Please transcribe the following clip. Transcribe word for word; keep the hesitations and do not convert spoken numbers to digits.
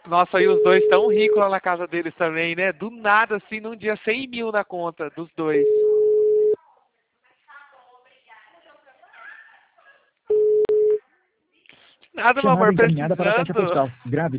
Nossa, e os dois tão ricos lá na casa deles também, né? Do nada, assim, num dia cem mil na conta dos dois. Nada, meu amor, Chamada encaminhada para a caixa precisando. postal. Grave.